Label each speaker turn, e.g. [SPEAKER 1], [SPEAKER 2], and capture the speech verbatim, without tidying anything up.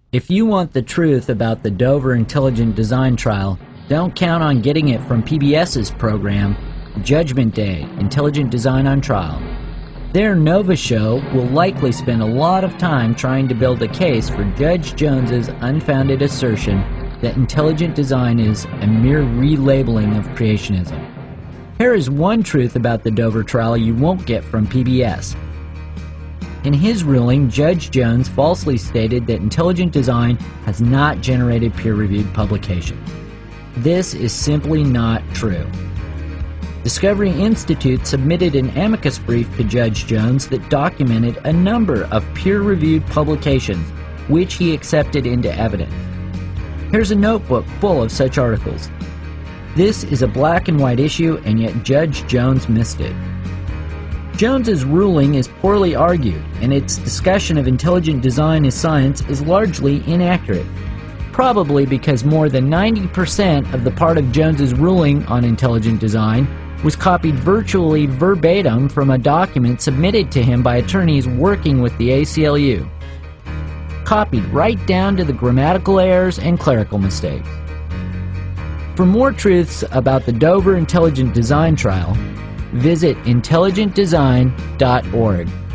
[SPEAKER 1] If you want the truth about the Dover Intelligent Design Trial, don't count on getting it from P B S's program, Judgment Day – Intelligent Design on Trial. Their Nova show will likely spend a lot of time trying to build a case for Judge Jones's unfounded assertion that intelligent design is a mere relabeling of creationism. Here is one truth about the Dover trial you won't get from P B S. In his ruling, Judge Jones falsely stated that intelligent design has not generated peer-reviewed publication. This is simply not true. Discovery Institute submitted an amicus brief to Judge Jones that documented a number of peer-reviewed publications, which he accepted into evidence. Here's a notebook full of such articles. This is a black and white issue, and yet Judge Jones missed it. Jones's ruling is poorly argued, and its discussion of intelligent design as science is largely inaccurate, probably because more than ninety percent of the part of Jones's ruling on intelligent design was copied virtually verbatim from a document submitted to him by attorneys working with the A C L U. Copied right down to the grammatical errors and clerical mistakes. For more truths about the Dover Intelligent Design Trial, visit intelligent design dot org.